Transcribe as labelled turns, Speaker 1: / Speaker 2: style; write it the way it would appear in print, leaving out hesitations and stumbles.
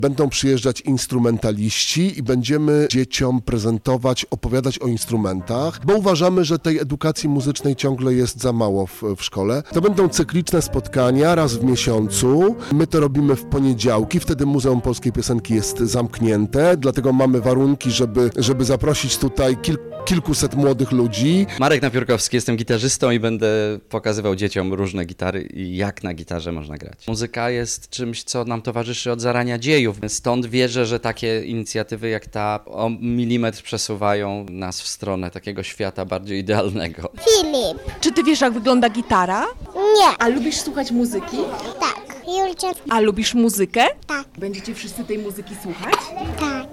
Speaker 1: Będą przyjeżdżać instrumentaliści i będziemy dzieciom prezentować, opowiadać o instrumentach, bo uważamy, że tej edukacji muzycznej ciągle jest za mało w szkole. To będą cykliczne spotkania raz w miesiącu. My to robimy w poniedziałki, wtedy Muzeum Polskiej Piosenki jest zamknięte, dlatego mamy warunki, żeby zaprosić tutaj kilkuset młodych ludzi.
Speaker 2: Marek Napiórkowski, jestem gitarzystą i będę pokazywał dzieciom różne gitary i jak na gitarze można grać. Muzyka jest czymś, co nam towarzyszy od zarania dziejów. Stąd wierzę, że takie inicjatywy jak ta o milimetr przesuwają nas w stronę takiego świata bardziej idealnego.
Speaker 3: Filip.
Speaker 4: Czy ty wiesz, jak wygląda gitara?
Speaker 3: Nie.
Speaker 4: A lubisz słuchać muzyki?
Speaker 3: Tak. Julcia.
Speaker 4: A lubisz muzykę?
Speaker 3: Tak.
Speaker 4: Będziecie wszyscy tej muzyki słuchać?
Speaker 3: Tak.